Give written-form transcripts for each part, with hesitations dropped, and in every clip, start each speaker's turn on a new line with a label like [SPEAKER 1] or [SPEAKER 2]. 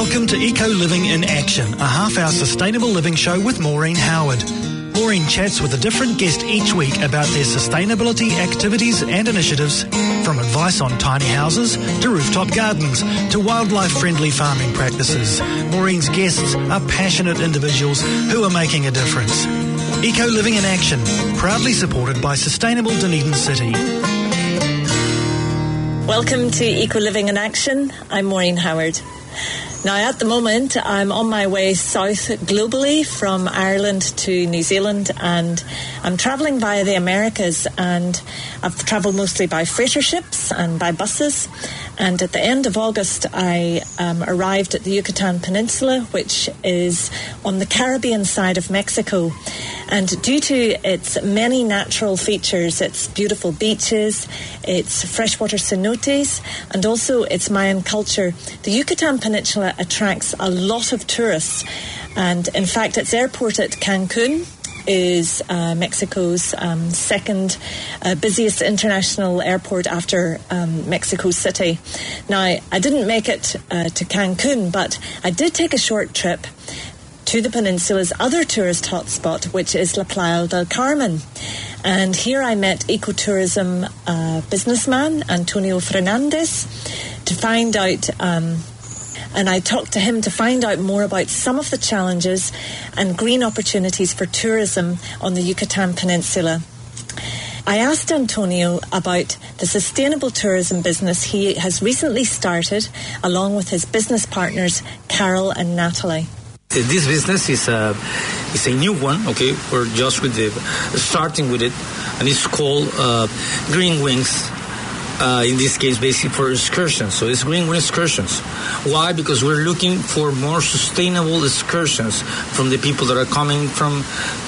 [SPEAKER 1] Welcome to Eco Living in Action, a half-hour sustainable living show with Maureen Howard. Maureen chats with a different guest each week about their sustainability activities and initiatives, from advice on tiny houses to rooftop gardens to wildlife-friendly farming practices. Maureen's guests are passionate individuals who are making a difference. Eco Living in Action, proudly supported by Sustainable Dunedin City.
[SPEAKER 2] Welcome to Eco Living in Action. I'm Maureen Howard. Now, at the moment, I'm on my way south globally from Ireland to New Zealand, and I'm travelling via the Americas, and I've travelled mostly by freighter ships and by buses. And at the end of August, I arrived at the Yucatan Peninsula, which is on the Caribbean side of Mexico. And due to its many natural features, its beautiful beaches, its freshwater cenotes, and also its Mayan culture, the Yucatan Peninsula attracts a lot of tourists. And in fact, its airport at Cancun is Mexico's second busiest international airport after Mexico City. Now, I didn't make it to Cancun, but I did take a short trip to the peninsula's other tourist hotspot, which is La Playa del Carmen. And here I met ecotourism businessman Antonio Fernandez to find out and I talked to him to find out more about some of the challenges and green opportunities for tourism on the Yucatan Peninsula. I asked Antonio about the sustainable tourism business he has recently started, along with his business partners, Carol and Natalie.
[SPEAKER 3] This business is a new one, okay? We're just starting with it, and it's called Green Wings. In this case, basically for excursions. So it's Green Wing Excursions. Why? Because we're looking for more sustainable excursions from the people that are coming from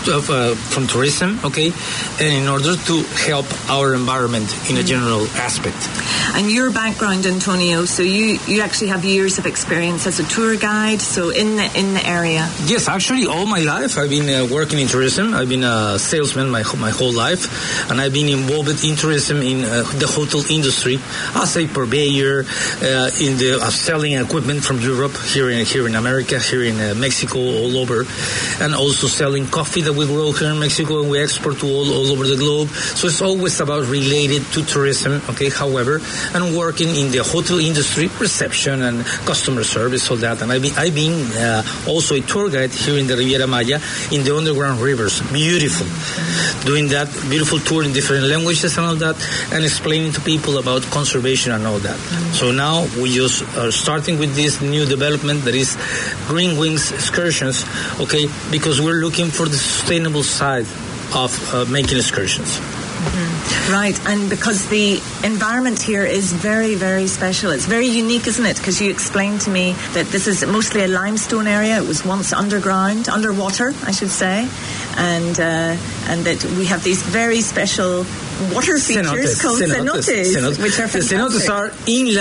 [SPEAKER 3] tourism, okay? And in order to help our environment in a general aspect.
[SPEAKER 2] And your background, Antonio, so you actually have years of experience as a tour guide, so in the area.
[SPEAKER 3] Yes, actually all my life I've been working in tourism. I've been a salesman my whole life, and I've been involved in tourism in the hotel industry as a purveyor in the selling equipment from Europe, here in America, here in Mexico, all over, and also selling coffee that we grow here in Mexico and we export to all over the globe. So it's always about related to tourism, okay, however, and working in the hotel industry, reception and customer service, all that. And I've been also a tour guide here in the Riviera Maya in the underground rivers. Beautiful. Doing that beautiful tour in different languages and all that, and explaining to people about conservation and all that. So now we just are starting with this new development that is Green Wings Excursions, okay, because we're looking for the sustainable side of making excursions.
[SPEAKER 2] Mm-hmm. Right, and because the environment here is very, very special. It's very unique, isn't it? Because you explained to me that this is mostly a limestone area. It was once underwater, I should say, and that we have these very special water features called cenotes, which are fantastic.
[SPEAKER 3] The cenotes are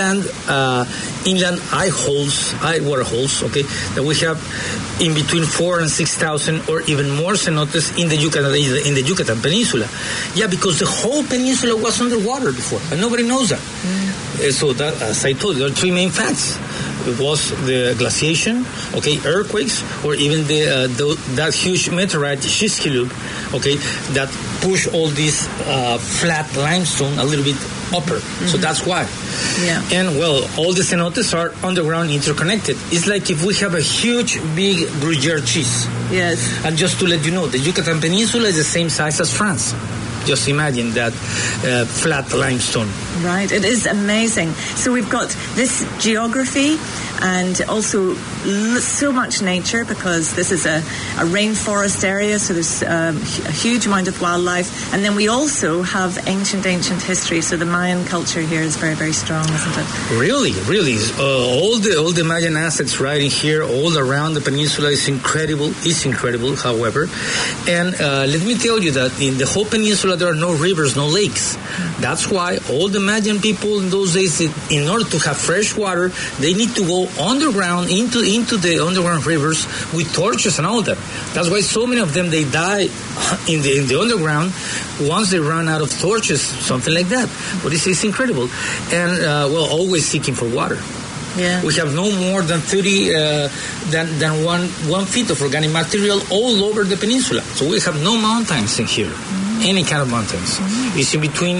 [SPEAKER 3] inland water holes, okay, that we have in between 4,000 and 6,000 or even more cenotes in the Yucatan Peninsula. Yeah, because the whole peninsula was underwater before, and nobody knows that. So that, as I told you, there are three main facts. It was the glaciation, okay, earthquakes, or even that huge meteorite Chicxulub, okay, that push all this flat limestone a little bit upper. Mm-hmm. So that's why. Yeah. And well, all the cenotes are underground interconnected. It's like if we have a huge, big Gruyere cheese.
[SPEAKER 2] Yes.
[SPEAKER 3] And just to let you know, the Yucatan Peninsula is the same size as France. Just imagine that flat limestone.
[SPEAKER 2] Right, it is amazing. So we've got this geography and also so much nature, because this is a rainforest area, so there's a huge amount of wildlife. And then we also have ancient history, so the Mayan culture here is very, very strong, isn't it?
[SPEAKER 3] Really. All the Mayan assets right in here, all around the peninsula is incredible, however. And let me tell you that in the whole peninsula there are no rivers, no lakes. That's why all the Mayan people in those days, in order to have fresh water, they need to go underground into the underground rivers with torches and all that. That's why so many of them, they die in the underground once they run out of torches, something like that. But it's incredible. And, always seeking for water.
[SPEAKER 2] Yeah.
[SPEAKER 3] We have no more than 30 than 1 feet of organic material all over the peninsula. So we have no mountains in here, any kind of mountains. It's in between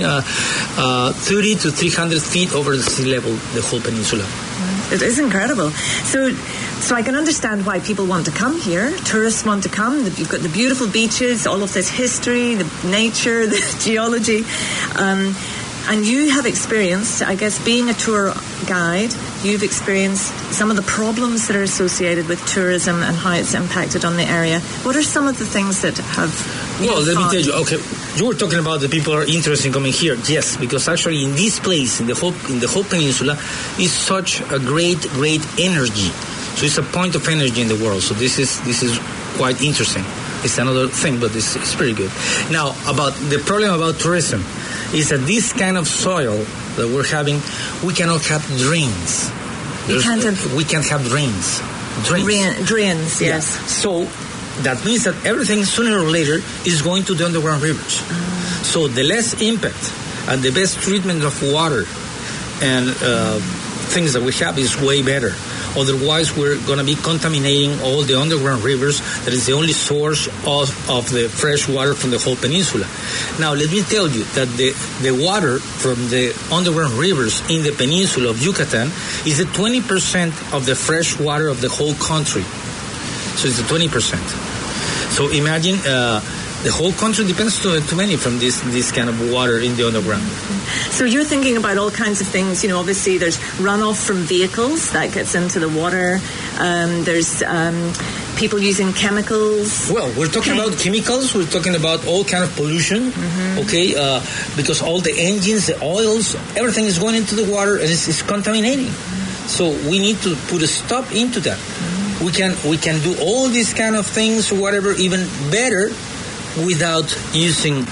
[SPEAKER 3] 30 to 300 feet over the sea level, the whole peninsula.
[SPEAKER 2] It is incredible. So I can understand why people want to come here. Tourists want to come. You've got the beautiful beaches, all of this history, the nature, the geology. And you have experienced, I guess, being a tour guide, you've experienced some of the problems that are associated with tourism and how it's impacted on the area. What are some of the things that have...
[SPEAKER 3] Well, let me tell you, okay, you were talking about the people are interested in coming here. Yes, because actually in this place, in the whole peninsula, is such a great energy. So it's a point of energy in the world. So this is quite interesting. It's another thing, but it's pretty good. Now, about the problem about tourism is that this kind of soil that we're having, we cannot have drains. We can't have drains.
[SPEAKER 2] Drains, yes.
[SPEAKER 3] Yeah. So that means that everything sooner or later is going to the underground rivers. So the less impact and the best treatment of water and things that we have is way better. Otherwise, we're going to be contaminating all the underground rivers. That is the only source of the fresh water from the whole peninsula. Now, let me tell you that the water from the underground rivers in the peninsula of Yucatan is the 20% of the fresh water of the whole country. So it's the 20%. So imagine the whole country depends too many from this kind of water in the underground.
[SPEAKER 2] So you're thinking about all kinds of things. You know, obviously there's runoff from vehicles that gets into the water. There's people using chemicals.
[SPEAKER 3] Well, we're talking about chemicals. We're talking about all kind of pollution. Okay, because all the engines, the oils, everything is going into the water and it's contaminating. So we need to put a stop into that. We can do all these kind of things, whatever, even better, without using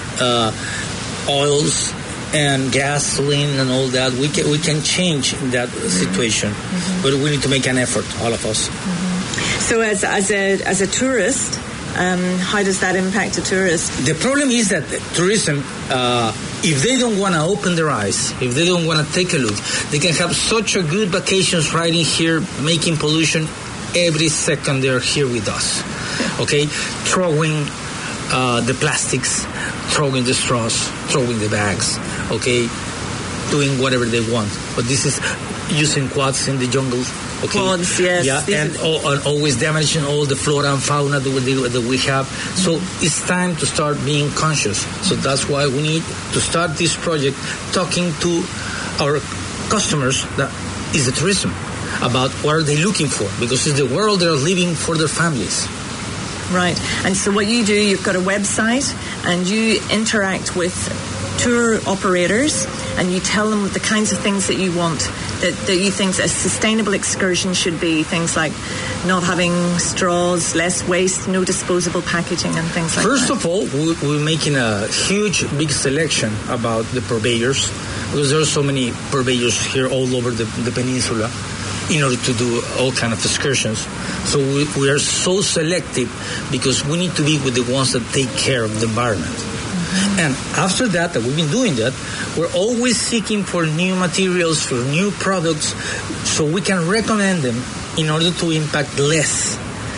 [SPEAKER 3] oils and gasoline and all that. We can change that situation, but we need to make an effort, all of us.
[SPEAKER 2] So as a tourist, how does that impact a tourist?
[SPEAKER 3] The problem is that tourism, if they don't want to open their eyes, if they don't want to take a look, they can have such a good vacations right in here, making pollution every second they're here with us. Okay, throwing the plastics, throwing the straws, throwing the bags, okay, doing whatever they want. But this is using quads in the jungle. Okay.
[SPEAKER 2] Quads, yes.
[SPEAKER 3] Yeah, and always damaging all the flora and fauna that we have. So it's time to start being conscious. So that's why we need to start this project, talking to our customers, that is the tourism, about what are they looking for, because it's the world they're living for their families.
[SPEAKER 2] Right. And so what you do, you've got a website and you interact with tour operators and you tell them the kinds of things that you want, that you think a sustainable excursion should be, things like not having straws, less waste, no disposable packaging and things like
[SPEAKER 3] First
[SPEAKER 2] that.
[SPEAKER 3] of all, we're making a huge, big selection about the purveyors, because there are so many purveyors here all over the peninsula, in order to do all kind of excursions. So we are so selective because we need to be with the ones that take care of the environment. And after that we've been doing that, we're always seeking for new materials, for new products, so we can recommend them in order to impact less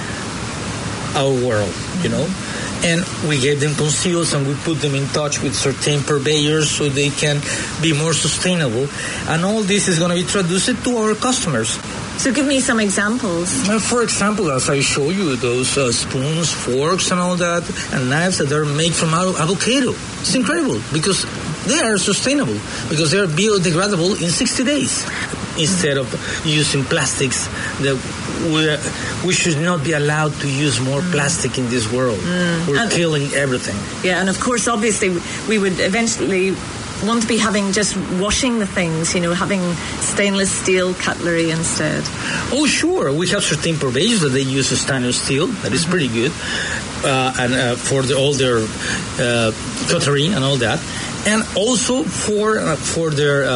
[SPEAKER 3] our world, you know. And we gave them conceals and we put them in touch with certain purveyors so they can be more sustainable. And all this is going to be traduced to our customers.
[SPEAKER 2] So give me some examples.
[SPEAKER 3] For example, as I show you, those spoons, forks and all that, and knives that are made from avocado. It's incredible because they are sustainable, because they are biodegradable in 60 days. Instead of using plastics, that we should not be allowed to use more plastic in this world. We're killing everything.
[SPEAKER 2] Yeah, and of course, obviously, we would eventually want to be having just washing the things, you know, having stainless steel cutlery instead.
[SPEAKER 3] Oh, sure. We have certain purveyors that they use stainless steel. That is pretty good. And for all their cutlery and all that. And also for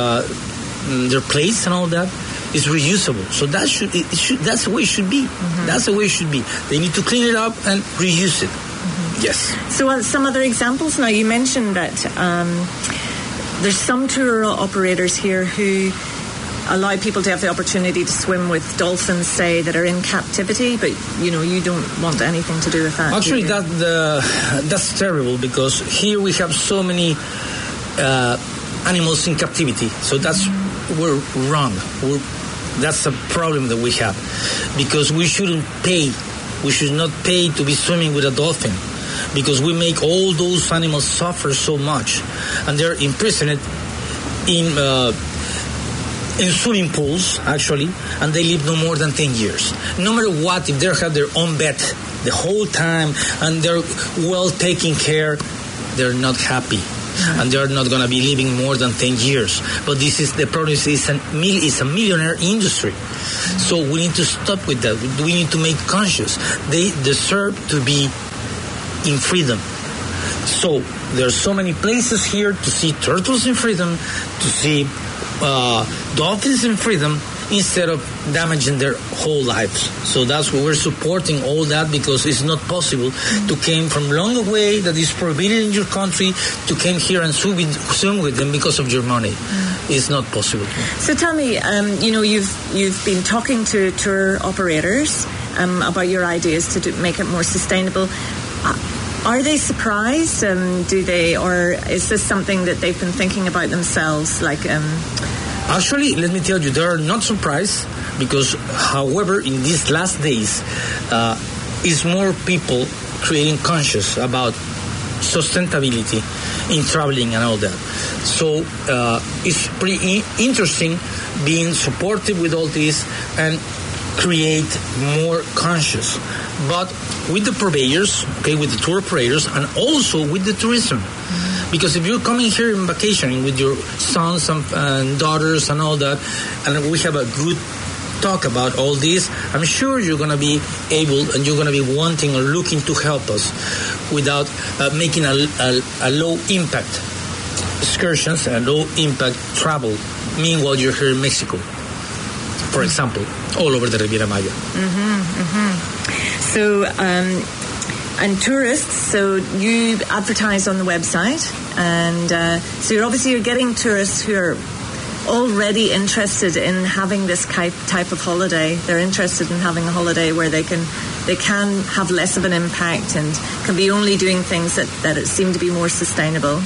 [SPEAKER 3] their plates and all that is reusable. So that's the way it should be. That's the way it should be. They need to clean it up and reuse it. Yes.
[SPEAKER 2] So some other examples. Now, you mentioned that there's some tour operators here who allow people to have the opportunity to swim with dolphins, say, that are in captivity, but you don't want anything to do with that.
[SPEAKER 3] Actually, that's terrible, because here we have so many animals in captivity. So we're wrong. That's a problem that we have, because we should not pay to be swimming with a dolphin, because we make all those animals suffer so much, and they're imprisoned in swimming pools, actually, and they live no more than 10 years. No matter what, if they have their own bed the whole time and they're well taken care, they're not happy. And they're not going to be living more than 10 years. But this is the problem. It's a millionaire industry. So we need to stop with that. We need to make conscious. They deserve to be in freedom. So there are so many places here to see turtles in freedom, to see dolphins in freedom, instead of damaging their whole lives. So that's why we're supporting all that, because it's not possible to come from long away that is prohibited in your country to come here and swim with them because of your money. It's not possible.
[SPEAKER 2] So tell me, you've been talking to tour operators about your ideas to make it more sustainable. Are they surprised? Do they, or is this something that they've been thinking about themselves?
[SPEAKER 3] Actually, let me tell you, they are not surprised, because, however, in these last days, is more people creating conscious about sustainability in traveling and all that. So it's pretty interesting being supportive with all this and create more conscious. But with the purveyors, with the tour operators, and also with the tourism. Because if you're coming here in vacationing with your sons and daughters and all that, and we have a good talk about all this, I'm sure you're going to be able and you're going to be wanting or looking to help us without making a low-impact excursions and low-impact travel. Meanwhile, you're here in Mexico, for example, all over the Riviera Maya.
[SPEAKER 2] So, and tourists, so you advertise on the website, and so you're getting tourists who are already interested in having this type of holiday. They're interested in having a holiday where they can have less of an impact and can be only doing things that seem to be more sustainable.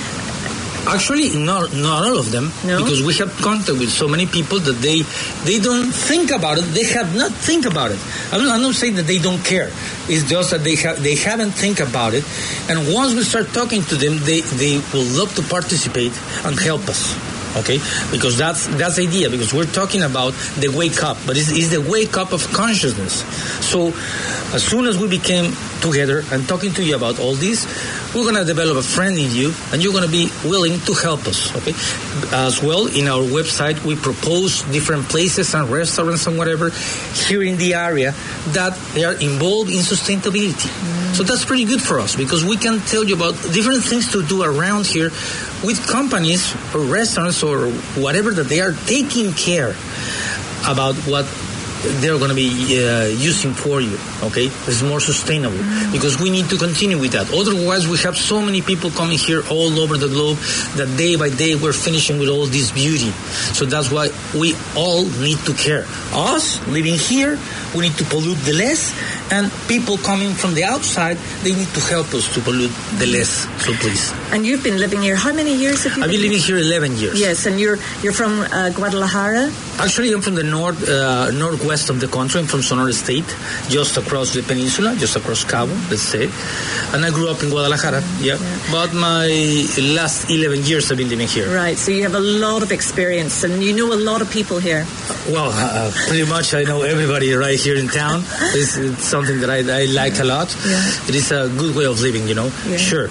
[SPEAKER 3] Actually, not all of them, because we have contact with so many people that they don't think about it. They have not think about it. I'm not saying that they don't care. It's just that they haven't think about it. And once we start talking to them, they will love to participate and help us. Okay, because that's the idea. Because we're talking about the wake up, but it's the wake up of consciousness. So as soon as we became together and talking to you about all this, we're going to develop a friend in you, and you're going to be willing to help us. Okay, as well, in our website we propose different places and restaurants and whatever here in the area that they are involved in sustainability. So that's pretty good for us, because we can tell you about different things to do around here with companies or restaurants or whatever, that they are taking care about what they're going to be using for you. Okay, it's more sustainable, because we need to continue with that. Otherwise, we have so many people coming here all over the globe that day by day we're finishing with all this beauty. So that's why we all need to care. Us living here, we need to pollute the less, and people coming from the outside, they need to help us to pollute the less. So please.
[SPEAKER 2] And you've been living here, how many years have you
[SPEAKER 3] I've been living here 11 years.
[SPEAKER 2] Yes, and you're from Guadalajara?
[SPEAKER 3] Actually, I'm from the northwest of the country. I'm from Sonora State, just across the peninsula, just across Cabo, let's say. And I grew up in Guadalajara, But my last 11 years I've been living here.
[SPEAKER 2] Right, so you have a lot of experience, and you know a lot of people here.
[SPEAKER 3] Well, pretty much I know everybody right here in town. It's something that I like a lot. Yeah. It is a good way of living, Yeah. Sure.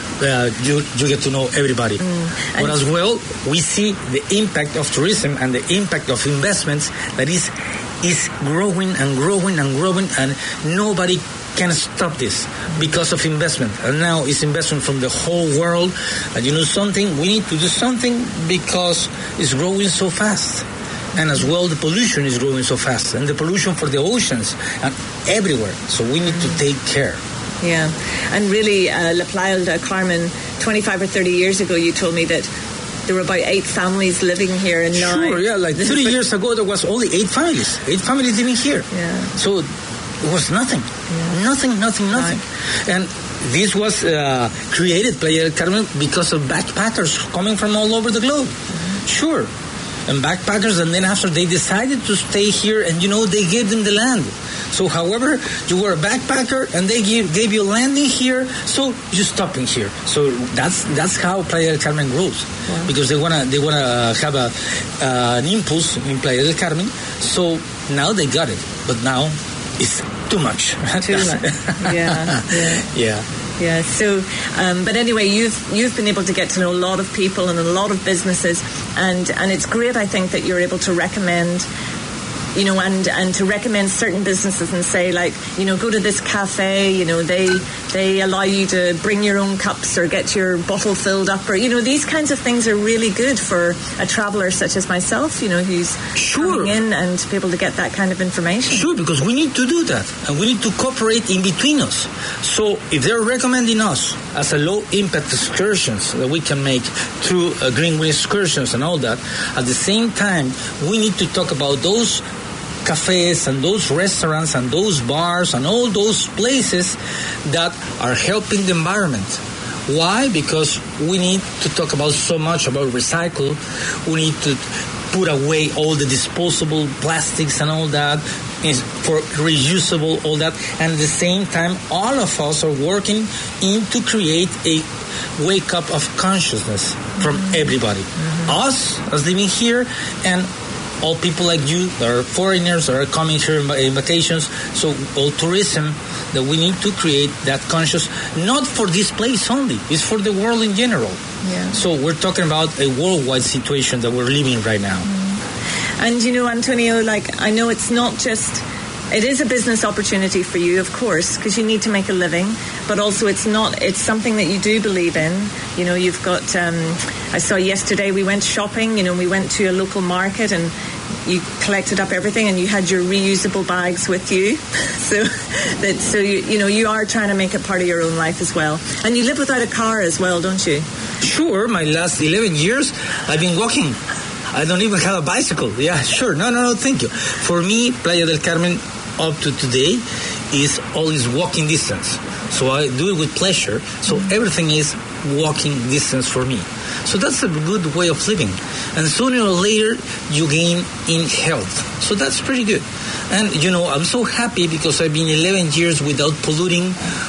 [SPEAKER 3] You get to know everybody. But as well, we see the impact of tourism and the impact of investments that is growing and growing and growing, and nobody can stop this because of investment. And now it's investment from the whole world. And something, we need to do something because it's growing so fast. And as well, the pollution is growing so fast, and the pollution for the oceans and everywhere. So we need to take care.
[SPEAKER 2] Yeah, and really, La Playa del Carmen, 25 or 30 years ago, you told me that there were about 8 families living here, and now...
[SPEAKER 3] Sure, yeah, like 30 years ago, there was only 8 families. 8 families living here.
[SPEAKER 2] Yeah.
[SPEAKER 3] So it was nothing. Yeah. Nothing. Right. And this was created, Playa del Carmen, because of backpackers coming from all over the globe. Mm-hmm. Sure. And backpackers, and then after they decided to stay here, and they gave them the land. So however, you were a backpacker and they gave you landing here, so you stopping here. So that's how Playa del Carmen grows. Wow. Because they wanna have an impulse in Playa del Carmen. So now they got it, but now it's too much.
[SPEAKER 2] Too much. Yeah. Yeah. So, but anyway, you've been able to get to know a lot of people and a lot of businesses, and it's great, I think, that you're able to recommend, and to recommend certain businesses and say, like, go to this cafe, they allow you to bring your own cups or get your bottle filled up, or, these kinds of things are really good for a traveller such as myself, who's coming in and to be able to get that kind of information.
[SPEAKER 3] Sure, because we need to do that, and we need to cooperate in between us. So if they're recommending us as a low-impact excursions that we can make through Greenway excursions and all that, at the same time, we need to talk about those cafes and those restaurants and those bars and all those places that are helping the environment. Why? Because we need to talk about so much about recycle. We need to put away all the disposable plastics and all that for reusable, all that. And at the same time, all of us are working to create a wake up of consciousness from everybody. Mm-hmm. Us as living here, and all people like you that are foreigners that are coming here in vacations. So all tourism, that we need to create that conscious, not for this place only, it's for the world in general. Yeah. So we're talking about a worldwide situation that we're living right now.
[SPEAKER 2] And Antonio, I know it's not just, it is a business opportunity for you, of course, because you need to make a living, but also it's something that you do believe in. You've got, I saw yesterday we went shopping, we went to a local market and you collected up everything and you had your reusable bags with you. so you are trying to make it part of your own life as well. And you live without a car as well, don't you?
[SPEAKER 3] Sure, my last 11 years I've been walking. I don't even have a bicycle. Yeah, sure. No, thank you. For me, Playa del Carmen up to today is always walking distance. So I do it with pleasure. So everything is walking distance for me. So that's a good way of living. And sooner or later, you gain in health. So that's pretty good. And, I'm so happy because I've been 11 years without polluting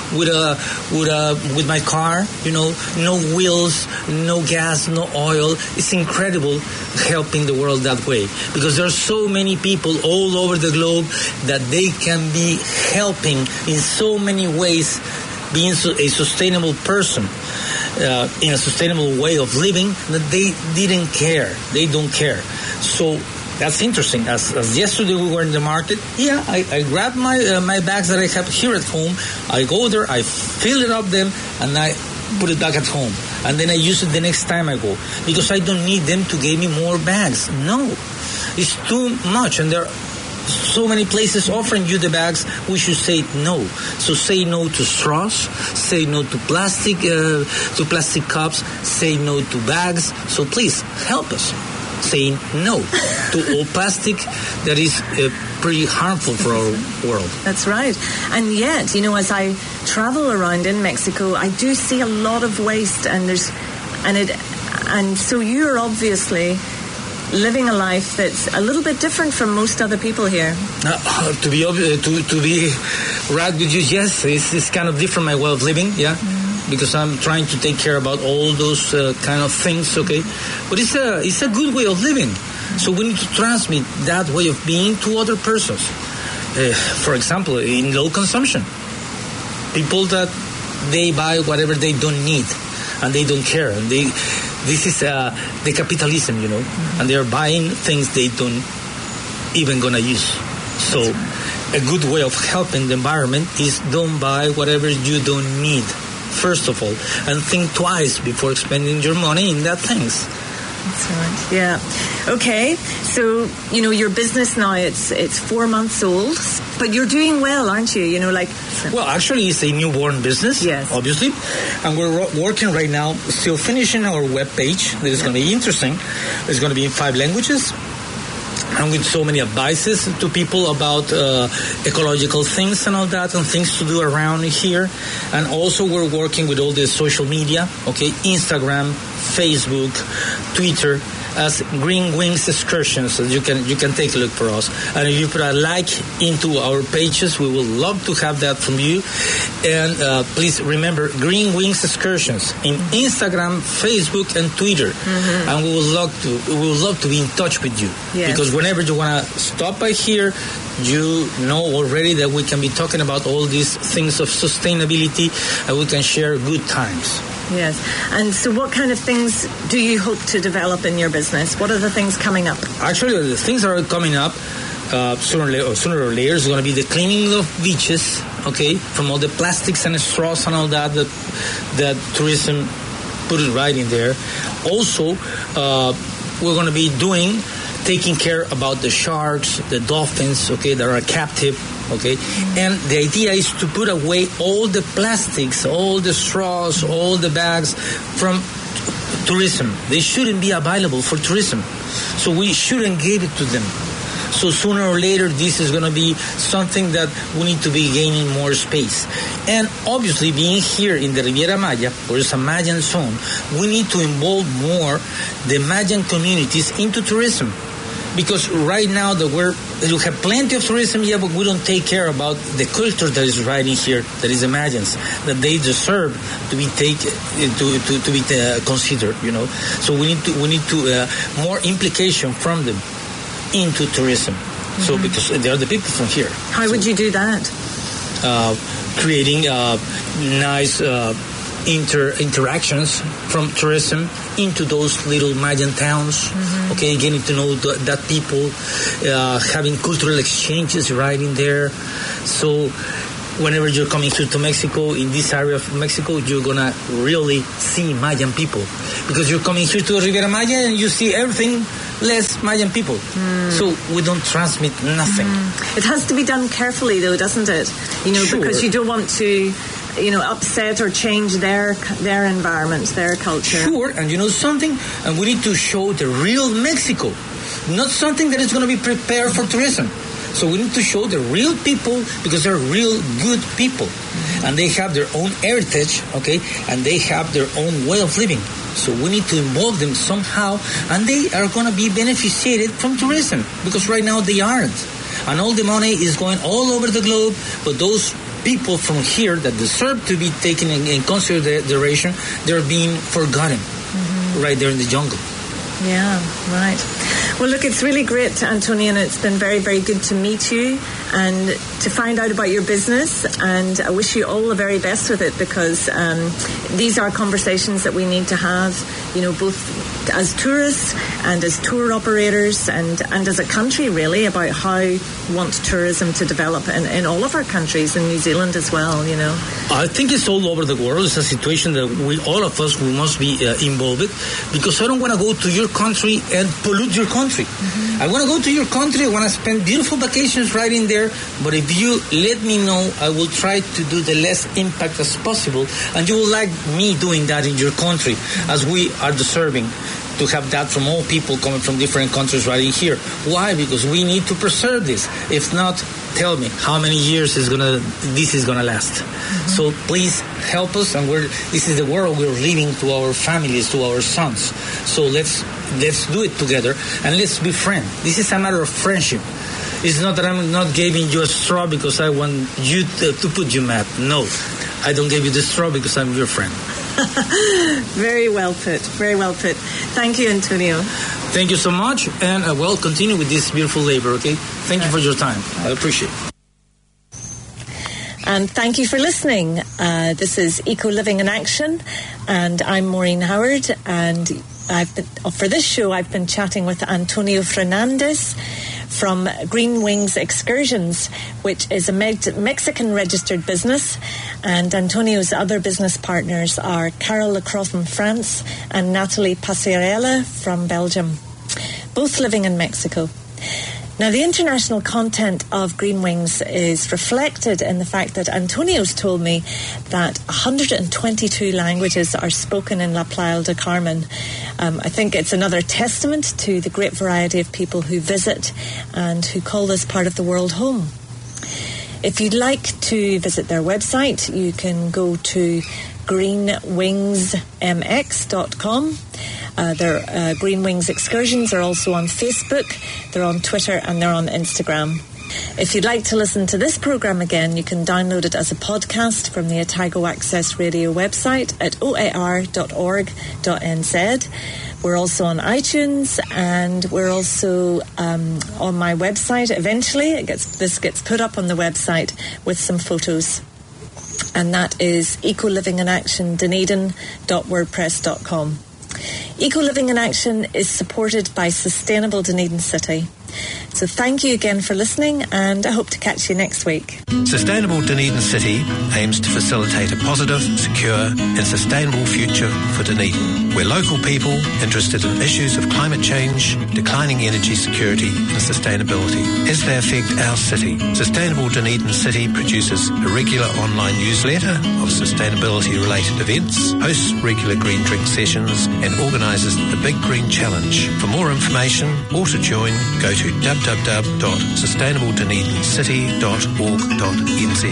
[SPEAKER 3] with my car, no wheels, no gas, no oil. It's incredible helping the world that way, because there are so many people all over the globe that they can be helping in so many ways, being a sustainable person. In a sustainable way of living, that they didn't care. They don't care. So that's interesting. As yesterday we were in the market, I grab my bags that I have here at home. I go there, I fill it up them, and I put it back at home. And then I use it the next time I go, because I don't need them to give me more bags. No, it's too much, and there are so many places offering you the bags. We should say no. So say no to straws, say no to plastic cups, say no to bags. So please help us saying no to all plastic that is pretty harmful for our world.
[SPEAKER 2] That's right. And yet, as I travel around in Mexico, I do see a lot of waste, and so you're obviously living a life that's a little bit different from most other people here.
[SPEAKER 3] To be right with you, yes, it's kind of different, my way of living, because I'm trying to take care about all those kind of things, okay? But it's a good way of living. So we need to transmit that way of being to other persons. For example, in low consumption, people that they buy whatever they don't need and they don't care, and this is the capitalism, and they're buying things they don't even gonna use. So a good way of helping the environment is don't buy whatever you don't need, first of all, and think twice before spending your money in that things.
[SPEAKER 2] That's right, yeah. Okay, so, your business now, it's 4 months old, but you're doing well, aren't you?
[SPEAKER 3] Well, actually, it's a newborn business,
[SPEAKER 2] yes,
[SPEAKER 3] obviously, and we're working right now, still finishing our webpage. That is going to be interesting. It's going to be in 5 languages. And with so many advices to people about ecological things and all that, and things to do around here. And also we're working with all the social media, Instagram, Facebook, Twitter, as Green Wings Excursions. So you can take a look for us. And if you put a like into our pages, we will love to have that from you. And please remember, Green Wings Excursions in Instagram, Facebook, and Twitter. Mm-hmm. And we would love to be in touch with you.
[SPEAKER 2] Yes.
[SPEAKER 3] Because whenever you want to stop by here, you know already that we can be talking about all these things of sustainability, and we can share good times.
[SPEAKER 2] Yes. And so what kind of things do you hope to develop in your business? What are the things coming up?
[SPEAKER 3] Actually, the things that are coming up sooner or later is going to be the cleaning of beaches, from all the plastics and straws and all that tourism put it right in there. Also, we're going to be taking care about the sharks, the dolphins, that are captive. And the idea is to put away all the plastics, all the straws, all the bags from tourism. They shouldn't be available for tourism. So we shouldn't give it to them. So sooner or later, this is going to be something that we need to be gaining more space. And obviously, being here in the Riviera Maya, where it's a Mayan zone, we need to involve more the Mayan communities into tourism. Because right now you have plenty of tourism here, but we don't take care about the culture that is right in here, that is the Mayans, that they deserve to be considered. So we need to more implication from them into tourism. Mm-hmm. So because they are the people from here.
[SPEAKER 2] How would you do that?
[SPEAKER 3] Creating nice interactions from tourism into those little Mayan towns, getting to know that people, having cultural exchanges right in there. So whenever you're coming here to Mexico, in this area of Mexico, you're going to really see Mayan people. Because you're coming here to Riviera Maya and you see everything less Mayan people. So we don't transmit nothing.
[SPEAKER 2] It has to be done carefully though, doesn't it?
[SPEAKER 3] Sure.
[SPEAKER 2] Because you don't want to upset or change their environment, their culture.
[SPEAKER 3] Sure, and something, and we need to show the real Mexico, not something that is going to be prepared for tourism. So we need to show the real people, because they're real good people, and they have their own heritage, and they have their own way of living. So we need to involve them somehow, and they are going to be beneficiated from tourism, because right now they aren't. And all the money is going all over the globe, but those people from here that deserve to be taken in consideration, they're being forgotten right there in the jungle.
[SPEAKER 2] Yeah, right. Well, look, it's really great, Antonio, and it's been very, very good to meet you and to find out about your business, and I wish you all the very best with it, because these are conversations that we need to have, both as tourists and as tour operators and as a country, really, about how we want tourism to develop in all of our countries, in New Zealand as well,
[SPEAKER 3] I think it's all over the world. It's a situation that all of us must be involved, because I don't want to go to your country and pollute your country. I want to go to your country, I want to spend beautiful vacations right in there, but if you let me know, I will try to do the less impact as possible, and you will like me doing that in your country, as we are deserving to have that from all people coming from different countries right in here. Why? Because we need to preserve this. If not, tell me how many years this is gonna last. So please help us, and this is the world we're leaving to our families, to our sons. So let's do it together, and let's be friends. This is a matter of friendship. It's not that I'm not giving you a straw because I want you to put you mad. No, I don't give you the straw because I'm your friend.
[SPEAKER 2] Very well put. Very well put. Thank you, Antonio.
[SPEAKER 3] Thank you so much, and we'll continue with this beautiful labor, okay? Thank you for your time. I appreciate it.
[SPEAKER 2] And thank you for listening. This is Eco Living in Action, and I'm Maureen Howard, and for this show I've been chatting with Antonio Fernandez from Green Wings Excursions, which is a Mexican registered business, and Antonio's other business partners are Carol Lacroix from France and Natalie Passarella from Belgium. Both both living in Mexico. Now, the international content of Green Wings is reflected in the fact that Antonio's told me that 122 languages are spoken in La Playa del Carmen. I think it's another testament to the great variety of people who visit and who call this part of the world home. If you'd like to visit their website, you can go to greenwingsmx.com. Their Green Wings excursions are also on Facebook, they're on Twitter, and they're on Instagram. If you'd like to listen to this programme again, you can download it as a podcast from the Otago Access Radio website at oar.org.nz. We're also on iTunes, and we're also on my website. Eventually, this gets put up on the website with some photos. And that is ecolivinginaction.dunedin.wordpress.com. Eco Living in Action is supported by Sustainable Dunedin City. So thank you again for listening, and I hope to catch you next week.
[SPEAKER 4] Sustainable Dunedin City aims to facilitate a positive, secure and sustainable future for Dunedin, where local people interested in issues of climate change, declining energy security and sustainability as they affect our city. Sustainable Dunedin City produces a regular online newsletter of sustainability-related events, hosts regular green drink sessions and organises the Big Green Challenge. For more information or to join, go to www.sustainabledunedincity.org.nz.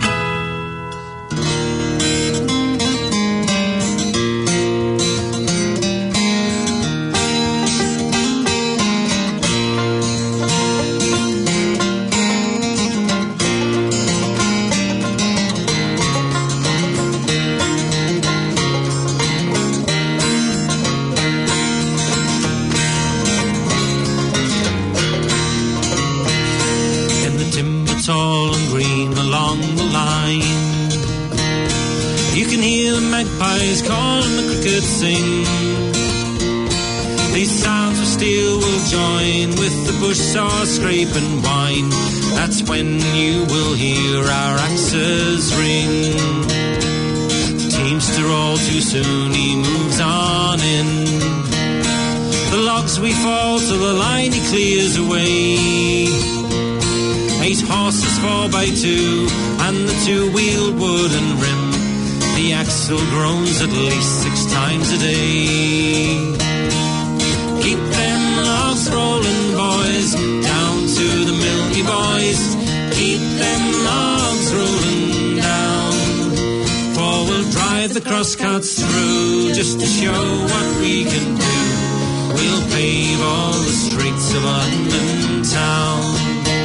[SPEAKER 5] Calling the crickets sing. These sounds of steel will join with the bush saw scrape and whine. That's when you will hear our axes ring. The teamster all too soon he moves on in. The logs we fall to the line he clears away. 8 horses 4x2 and the 2-wheeled wooden rim. The axle groans at least 6 times a day. Keep them logs rolling, boys, down to the Milky Boys. Keep them logs rolling down, for we'll drive the crosscuts through just to show what we can do. We'll pave all the streets of London town.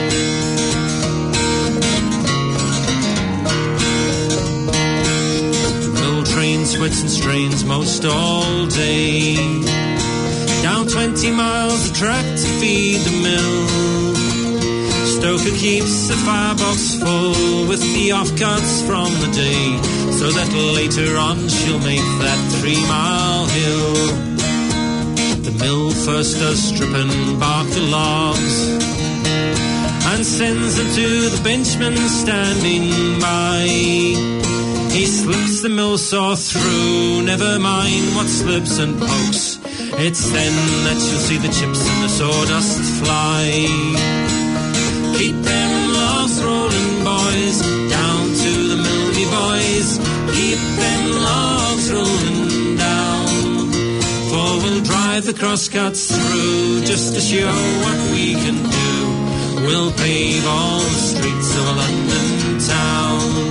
[SPEAKER 5] Sweats and strains most all day. Down 20 miles of track to feed the mill. Stoker keeps the firebox full with the offcuts from the day, so that later on she'll make that 3-mile hill. The mill first does strip and bark the logs and sends them to the benchman standing by. He slips the mill saw through, never mind what slips and pokes. It's then that you'll see the chips and the sawdust fly. Keep them logs rolling, boys, down to the Milky Boys. Keep them logs rolling down, for we'll drive the crosscuts through just to show what we can do. We'll pave all the streets of London town.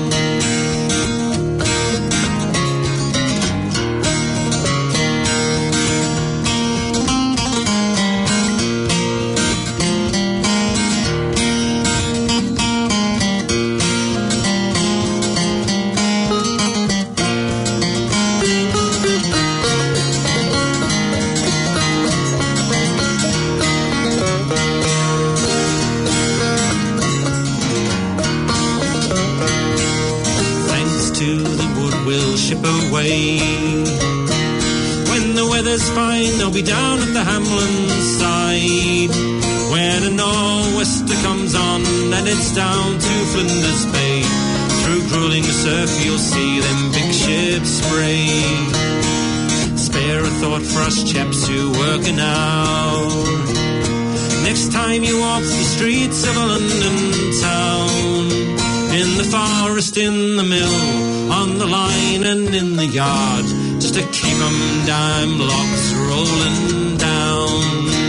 [SPEAKER 5] When the weather's fine, they'll be down at the Hamlin side. When a nor'wester comes on and it's down to Flinders Bay, through grueling surf you'll see them big ships spray. Spare a thought for us chaps who working out Next time you walk the streets of a London town, in the forest, in the mill, on the line and in the yard, just to keep 'em damn locks rolling down.